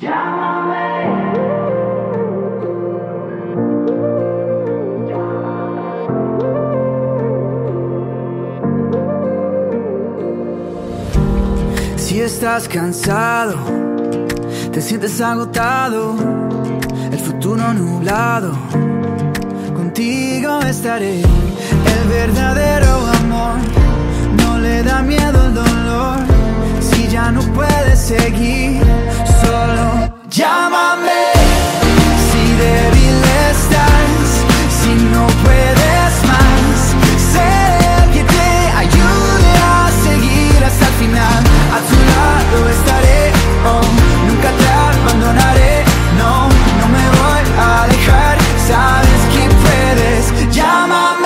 Si estás cansado, te sientes agotado, el futuro nublado, contigo estaré. El verdadero amor no le da miedo el dolor. Si ya no puedes seguir, solo llámame. Si débil estás, si no puedes más, seré el que te ayude a seguir hasta el final. A tu lado estaré, oh, nunca te abandonaré. No, no me voy a alejar, sabes que puedes, llámame.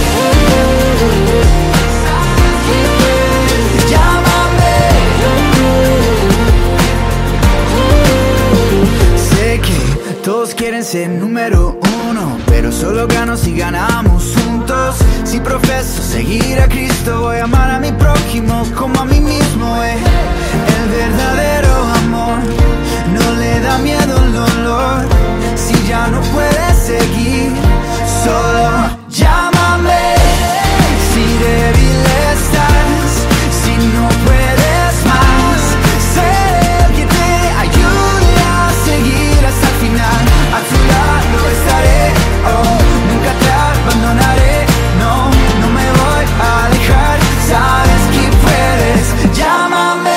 Llámame. Sé que todos quieren ser número uno, pero solo gano si ganamos juntos. Si profeso seguir a Cristo, voy a amar a mi prójimo como a mí mismo. El verdadero amor no le da miedo el dolor. Si ya no puedes seguir, solo llámame. Si débil estás, si no puedes más, seré el que te ayude a seguir hasta el final. A tu lado estaré, oh, nunca te abandonaré. No, no me voy a alejar, sabes que puedes, llámame.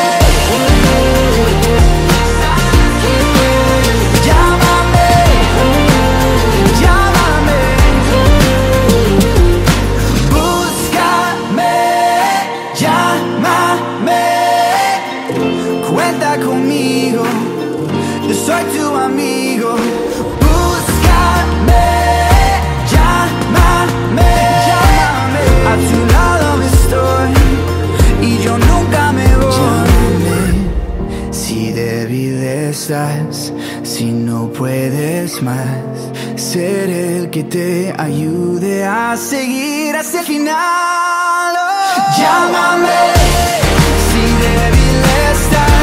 Llámame, llámame, búscame, llámame, cuenta conmigo, yo soy tu amigo. Búscame, llámame, llámame, a tu lado estoy y yo nunca me voy. Llámame. Si débil estás, si no puedes más, seré el que te ayude a seguir hasta el final. Oh. Llámame. Si débil estás,